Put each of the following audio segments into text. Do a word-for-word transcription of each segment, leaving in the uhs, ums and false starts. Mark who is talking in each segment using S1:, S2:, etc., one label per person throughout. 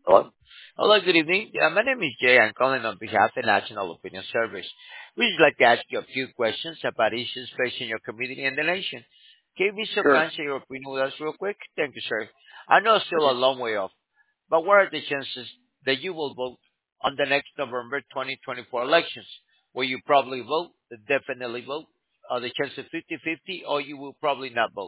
S1: Hello?
S2: Hello, good evening. Uh, my name is Jay. I'm calling on behalf of the National Opinion Service. We'd just like to ask you a few questions about issues facing your community and the nation. Can you be so
S1: Sure.
S2: kind to share your opinion with us real quick? Thank you, sir. I know it's still a
S1: Okay.
S2: long way off, but what are the chances that you will vote on the next November twenty twenty-four elections? Will you probably vote, definitely vote, or the chance of fifty-fifty, or you will probably not vote?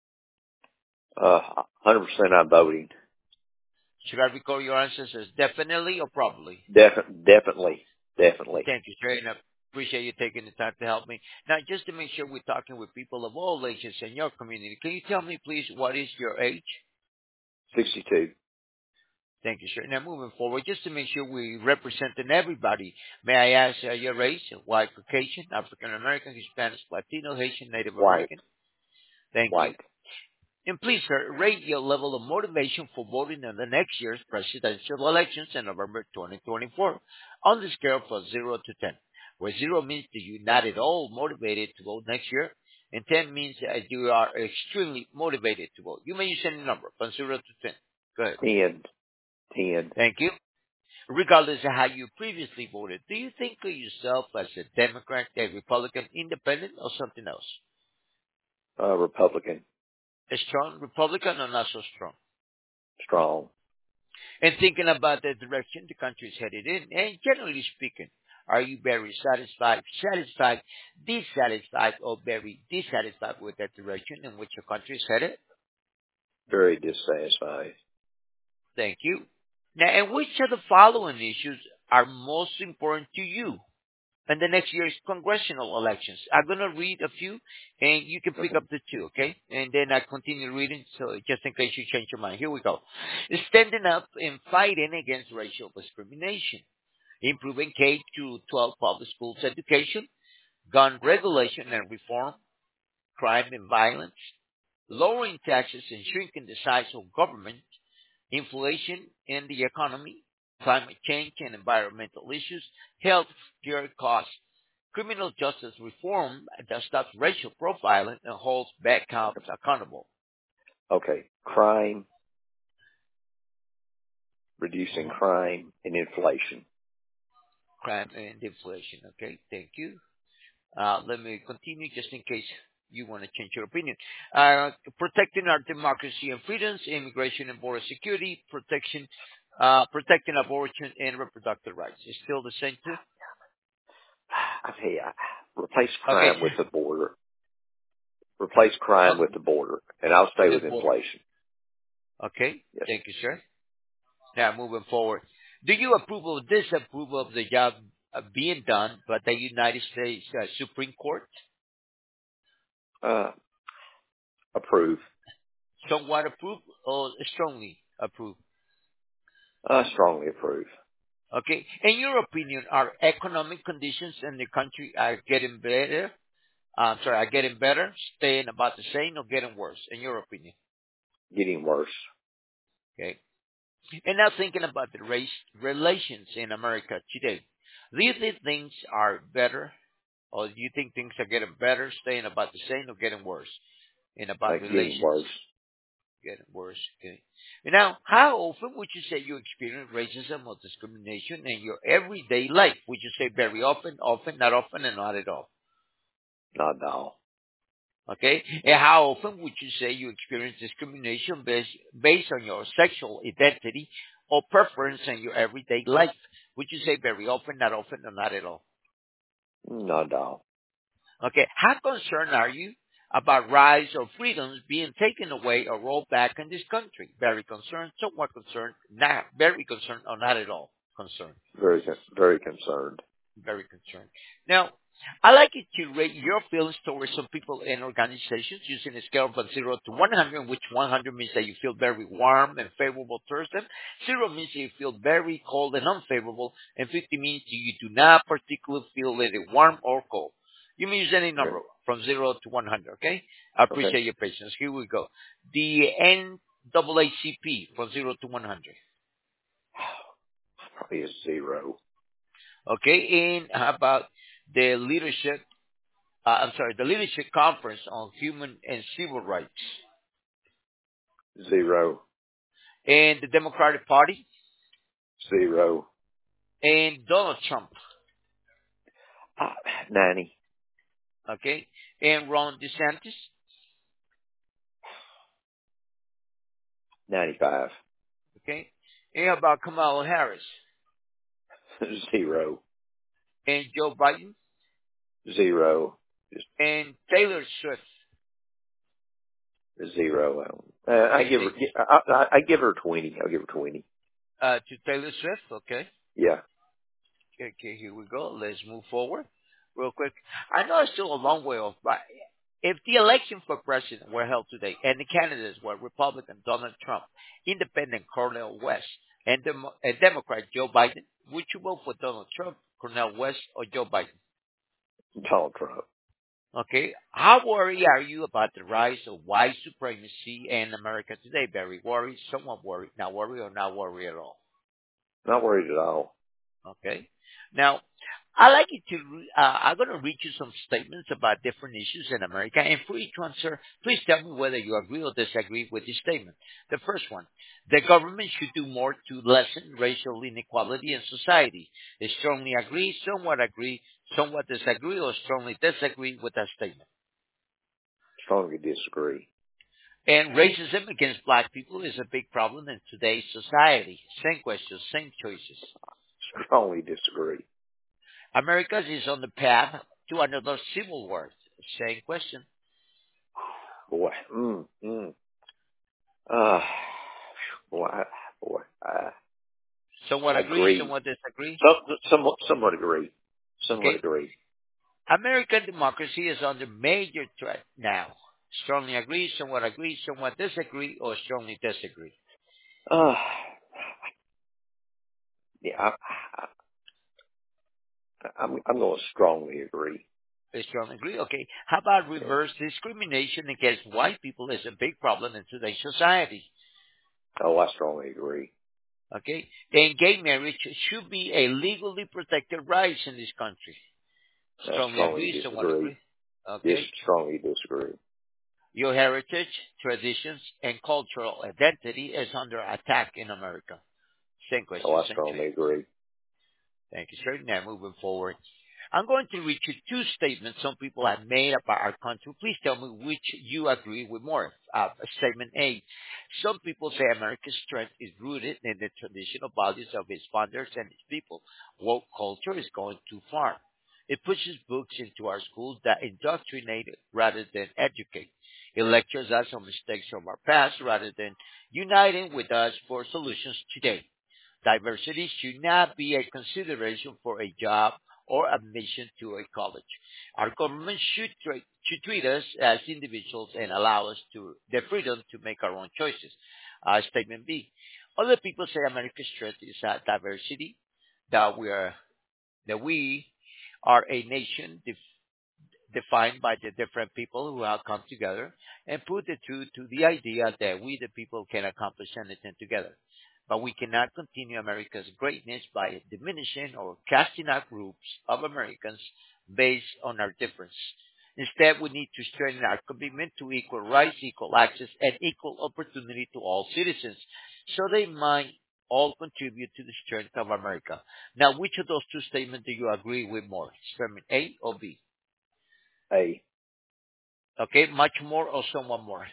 S1: Uh, one hundred percent I'm voting.
S2: Should I record your answers as definitely or probably?
S1: Defi- definitely. Definitely.
S2: Thank you, sir, and I appreciate you taking the time to help me. Now, just to make sure we're talking with people of all ages in your community, can you tell me, please, what is your age?
S1: sixty-two.
S2: Thank you, sir. Now, moving forward, just to make sure we're representing everybody, may I ask uh, your race, white, Caucasian, African American, Hispanic, Latino, Haitian, Native
S1: White.
S2: American? Thank you.
S1: White.
S2: And please, sir, rate your level of motivation for voting in the next year's presidential elections in November twenty twenty-four on the scale from zero to ten, where zero means that you're not at all motivated to vote next year, and ten means that you are extremely motivated to vote. You may use any number from zero to ten. Go ahead.
S1: ten. ten.
S2: Thank you. Regardless of how you previously voted, do you think of yourself as a Democrat, a Republican, independent, or something else?
S1: Uh, Republican.
S2: A strong Republican or not so strong?
S1: Strong.
S2: And thinking about the direction the country is headed in, and generally speaking, are you very satisfied, satisfied, dissatisfied, or very dissatisfied with that direction in which your country is headed?
S1: Very dissatisfied.
S2: Thank you. Now, and which of the following issues are most important to you in the next year's congressional elections? I'm going to read a few, and you can pick
S1: Okay.
S2: up the two, okay? And then I continue reading, so just in case you change your mind. Here we go. Standing up and fighting against racial discrimination, improving K through twelve public schools education, gun regulation and reform, crime and violence, lowering taxes and shrinking the size of government, inflation in the economy, climate change and environmental issues, health care costs, criminal justice reform that stops racial profiling and holds bad cops accountable.
S1: Okay. Crime. Reducing
S2: Mhm.
S1: crime and inflation.
S2: Crime and inflation. Okay, thank you. Uh, let me continue just in case you want to change your opinion. Uh, protecting our democracy and freedoms, immigration and border security, protection, uh, protecting abortion and reproductive rights. Is still the same too?
S1: I tell you, replace
S2: Okay.
S1: crime with the border. Replace crime
S2: Uh,
S1: with the border. And I'll stay
S2: the
S1: with
S2: border.
S1: inflation.
S2: Okay.
S1: Yes.
S2: Thank you, sir. Now moving forward. Do you approve or disapprove of the job uh, being done by the United States uh, Supreme Court?
S1: Uh, approve.
S2: Somewhat approve or strongly approve?
S1: Uh, strongly approve.
S2: Okay. In your opinion, are economic conditions in the country are getting better? Uh, sorry, are getting better, staying about the same, or getting worse? In your opinion,
S1: Getting worse.
S2: okay. And now thinking about the race relations in America today, do you think things are better, or do you think things are getting better, staying about the same, or getting worse? In
S1: Uh,
S2: about
S1: getting
S2: relations
S1: worse.
S2: getting worse. Okay. And now, how often would you say you experience racism or discrimination in your everyday life? Would you say very often, often, not often, and not at all?
S1: Not at all.
S2: Okay. And how often would you say you experience discrimination based, based on your sexual identity or preference in your everyday life? Would you say very often, not often, or not at all?
S1: Not at all.
S2: Okay. How concerned are you about rights or freedoms being taken away or rolled back in this country? Very concerned, somewhat concerned, not very concerned, or not at all concerned.
S1: Very, con- very concerned.
S2: Very concerned. Now, I like you to rate your feelings towards some people and organizations using a scale from zero to one hundred, in which one hundred means that you feel very warm and favorable towards them. Zero means that you feel very cold and unfavorable. And fifty means that you do not particularly feel either warm or cold. You may use any
S1: Okay.
S2: number from zero to one hundred, okay? I
S1: Okay.
S2: appreciate your patience. Here we go. The N double A C P from zero to one hundred.
S1: Probably a zero.
S2: Okay, and how about the leadership uh, I'm sorry, the Leadership Conference on Human and Civil Rights,
S1: Zero.
S2: and the Democratic Party.
S1: Zero.
S2: And Donald Trump.
S1: Uh, ninety.
S2: Okay. And Ron DeSantis.
S1: Ninety-five.
S2: Okay. And how about Kamala Harris?
S1: Zero.
S2: And Joe Biden?
S1: Zero. Just
S2: And Taylor Swift?
S1: zero. Uh, I
S2: You
S1: give her.
S2: think
S1: I, I, I give her twenty. I'll give her twenty.
S2: uh, to Taylor Swift? Okay.
S1: Yeah.
S2: Okay, here we go. Let's move forward real quick. I know it's still a long way off, but if the election for president were held today and the candidates were Republican Donald Trump, Independent Cornel West, and, Demo- and Democrat Joe Biden, would you vote for Donald Trump, Cornel West, or Joe Biden?
S1: Donald Trump.
S2: Okay. How worried are you about the rise of white supremacy in America today, Barry? Worried, somewhat worried, not worried, or not worried at all?
S1: Not worried at all.
S2: Okay. Now, I like you to, re- uh, I'm going to read you some statements about different issues in America. And for each one, sir, please tell me whether you agree or disagree with this statement. The first one, the government should do more to lessen racial inequality in society. I strongly agree, somewhat agree, somewhat disagree, or strongly disagree with that statement.
S1: Strongly disagree.
S2: And racism against black people is a big problem in today's society. Same questions, same choices.
S1: Strongly disagree.
S2: America is on the path to another civil war. Same question.
S1: Boy. Mm, mm. Uh, boy. I, boy. I,
S2: Somewhat
S1: I
S2: agree,
S1: agree.
S2: somewhat disagree.
S1: Some, somewhat, somewhat agree. Somewhat
S2: Okay.
S1: agree.
S2: American democracy is under major threat now. Strongly agree, somewhat agree, somewhat disagree, or strongly disagree.
S1: Uh, yeah, I, I, I'm, I'm going to strongly agree.
S2: I strongly agree. Okay. How about
S1: Yeah.
S2: reverse discrimination against white people is a big problem in today's society.
S1: Oh, I strongly agree.
S2: Okay. And gay marriage should be a legally protected right in this country.
S1: I
S2: Strongly
S1: strongly
S2: agree, somewhat
S1: disagree.
S2: agree.
S1: Dis
S2: Okay.
S1: strongly disagree.
S2: Your heritage, traditions, and cultural identity is under attack in America. Same
S1: Oh,
S2: question,
S1: I
S2: same
S1: strongly
S2: choice.
S1: agree.
S2: Thank you, sir. Now moving forward. I'm going to read you two statements some people have made about our country. Please tell me which you agree with more. Uh, statement A. Some people say America's strength is rooted in the traditional values of its founders and its people. Woke culture is going too far. It pushes books into our schools that indoctrinate rather than educate. It lectures us on mistakes from our past rather than uniting with us for solutions today. Diversity should not be a consideration for a job or admission to a college. Our government should, tra- should treat us as individuals and allow us to the freedom to make our own choices. Uh, statement B. Other people say America's strength is uh, diversity, that we are that we are a nation defined by the different people who have come together and put the truth to the idea that we the people can accomplish anything together. But we cannot continue America's greatness by diminishing or casting out groups of Americans based on our difference. Instead, we need to strengthen our commitment to equal rights, equal access, and equal opportunity to all citizens, so they might all contribute to the strength of America. Now, which of those two statements do you agree with more? Statement A or B?
S1: A.
S2: Okay, much more or somewhat more?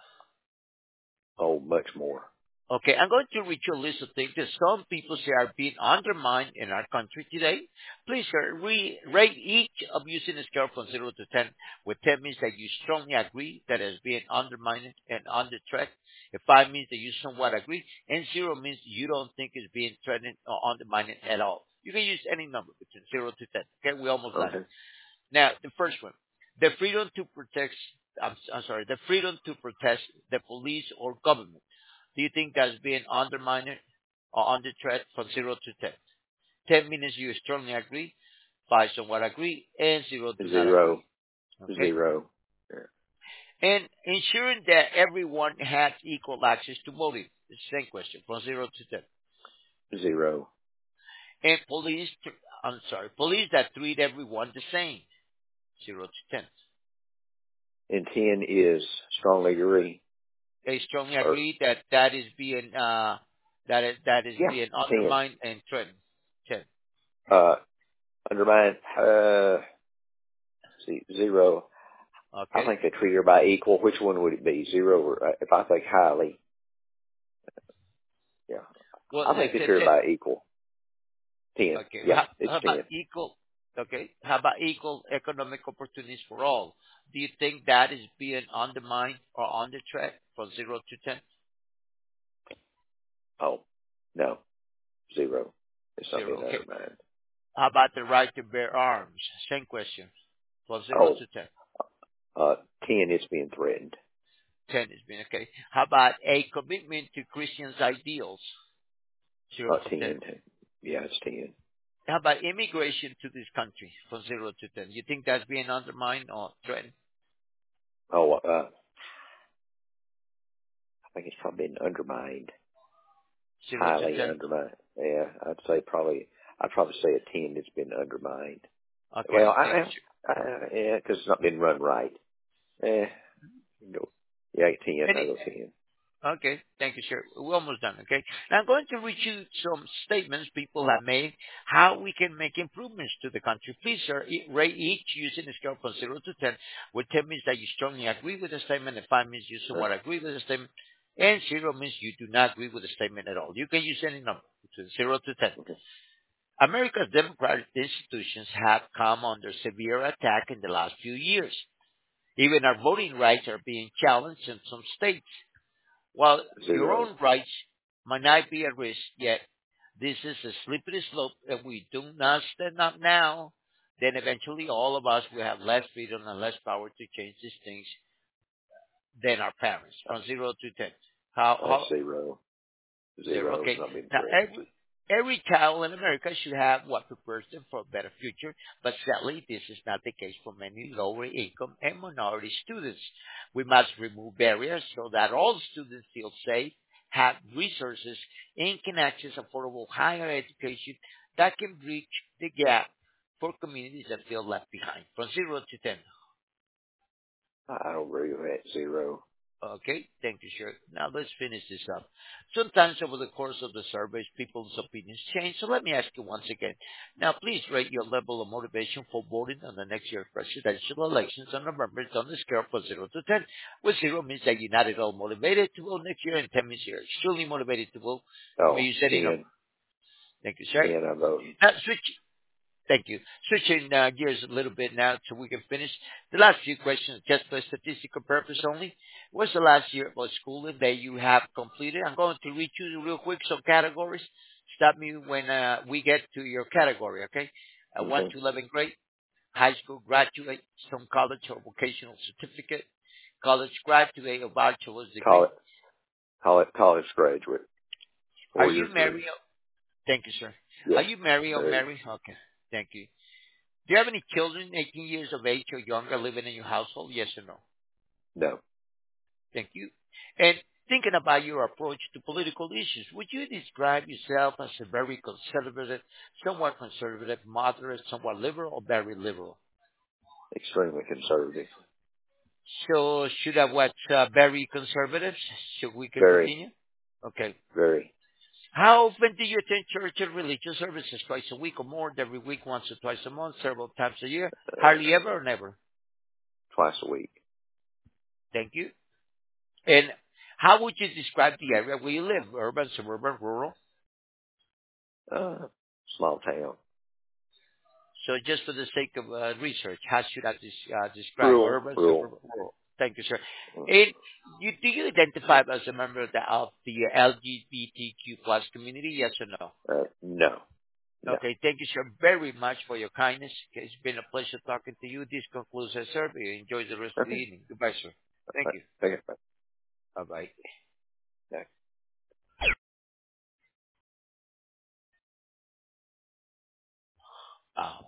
S1: Oh, much more.
S2: Okay, I'm going to read you a list of things that some people say are being undermined in our country today. Please, sir, re- rate each of you in a scale from zero to ten, where ten means that you strongly agree that it is being undermined and under threat. If five means that you somewhat agree, and zero means you don't think it's being threatened or undermined at all. You can use any number between zero to ten. Okay, we almost done.
S1: Okay.
S2: Now, the first one, the freedom to protect, I'm, I'm sorry, the freedom to protest the police or government. Do you think that's being undermined or under threat from zero to ten? ten means you strongly agree, five somewhat agree, and zero do not agree.
S1: Zero.
S2: Okay?
S1: Zero. Yeah.
S2: And ensuring that everyone has equal access to voting. The same question, from zero to ten.
S1: Zero.
S2: And police, I'm sorry, police that treat everyone the same. zero to ten.
S1: And ten is strongly agree.
S2: They strongly
S1: Or
S2: agree that that is being uh, That is that is
S1: Yeah,
S2: being
S1: ten.
S2: undermined and threatened. ten.
S1: Uh, undermine, uh, see, zero. I
S2: Okay.
S1: think they treat everybody equal. Which one would it be? Zero or, uh, if I think highly, yeah.
S2: Well,
S1: I think
S2: let's
S1: they
S2: say
S1: treat
S2: ten.
S1: everybody equal. ten.
S2: Okay.
S1: Yeah,
S2: How,
S1: it's
S2: how about
S1: ten.
S2: equal? Okay. How about equal economic opportunities for all? Do you think that is being undermined or under threat from zero to ten?
S1: Oh, no, zero. It's not being
S2: Zero. Okay.
S1: undermined.
S2: How about the right to bear arms? Same question. From zero
S1: Oh,
S2: to ten.
S1: uh, ten, it's being threatened.
S2: ten is being okay. How about a commitment to Christians' ideals? Zero
S1: Uh,
S2: to ten.
S1: ten. Yeah, it's ten.
S2: How about immigration to this country from zero to ten? You think that's being undermined or threatened?
S1: Oh, uh, I think it's probably been undermined.
S2: Zero to
S1: Highly
S2: ten.
S1: undermined. Yeah, I'd say probably, I'd probably say a ten that's been undermined. Well,
S2: Okay,
S1: I,
S2: thank
S1: I, I yeah, because it's not been run right. Eh, go. Yeah, ten.
S2: you.
S1: I
S2: Any,
S1: go ten.
S2: okay, thank you, sir. We're almost done, okay? Now I'm going to read you some statements people have made, how we can make improvements to the country. Please, sir, e- rate each using a scale from zero to ten, where ten means that you strongly agree with the statement, and five means you
S1: Uh,
S2: somewhat agree with the statement, and zero means you do not agree with the statement at all. You can use any number between zero to ten.
S1: okay.
S2: America's democratic institutions have come under severe attack in the last few years. Even our voting rights are being challenged in some states. While your
S1: Zero.
S2: own rights might not be at risk yet, this is a slippery slope. If we do not stand up now, then eventually all of us will have less freedom and less power to change these things than our parents. From zero to ten. How,
S1: Uh,
S2: how,
S1: zero.
S2: Zero.
S1: Zero. It's
S2: Okay.
S1: not been
S2: Now,
S1: threatened.
S2: every every child in America should have what prepares them for a better future, but sadly, this is not the case for many lower income and minority students. We must remove barriers so that all students feel safe, have resources, and can access affordable higher education that can bridge the gap for communities that feel left behind. From zero to ten.
S1: I I don't agree with that. Zero.
S2: Okay, thank you, sir. Now let's finish this up. Sometimes over the course of the surveys, people's opinions change. So let me ask you once again. Now, please rate your level of motivation for voting on the next year's presidential elections on November on the scale from zero to ten, where zero means that you're not at all motivated to vote next year, and ten means you're extremely motivated to vote. You may
S1: Oh,
S2: use any number.
S1: ten.
S2: Thank you, sir.
S1: ten. I vote.
S2: Now, switch. Thank you. Switching uh, gears a little bit now so we can finish. The last few questions, just for statistical purpose only. What's the last year of schooling that you have completed? I'm going to read you real quick some categories. Stop me when uh, we get to your category, okay? Uh, one
S1: Okay.
S2: to eleventh grade, high school graduate, some college or vocational certificate, college graduate or bachelor's
S1: Call
S2: degree.
S1: it. Call it college graduate.
S2: Are
S1: Four
S2: you
S1: year degree.
S2: married? Thank you, sir. Are
S1: Yes.
S2: you married or
S1: Married.
S2: married? Okay. Thank you. Do you have any children eighteen years of age or younger living in your household? Yes or no?
S1: No.
S2: Thank you. And thinking about your approach to political issues, would you describe yourself as a very conservative, somewhat conservative, moderate, somewhat liberal, or very liberal?
S1: Extremely conservative.
S2: So should I what, uh, very conservative? Should we can
S1: Very.
S2: continue? Okay.
S1: Very.
S2: How often do you attend church and religious services? Twice a week or more? Every week, once or twice a month, several times a year? Hardly
S1: Uh,
S2: ever or never?
S1: twice a week.
S2: Thank you. And how would you describe the area where you live? Urban, suburban, rural?
S1: Uh, small town.
S2: So just for the sake of uh, research, how should I des- uh, describe
S1: Rural.
S2: urban,
S1: Rural.
S2: suburban, rural? Thank you, sir.
S1: Uh,
S2: And you, do you identify as a member of the, of the L G B T Q plus community? Yes or no?
S1: no. No.
S2: Okay, thank you, sir, very much for your kindness. Okay, it's been a pleasure talking to you. This concludes our survey. Enjoy the rest of the
S1: Okay.
S2: evening. Goodbye, sir. Thank you.
S1: Thank you.
S2: Bye-bye.
S1: Yeah.
S2: Oh.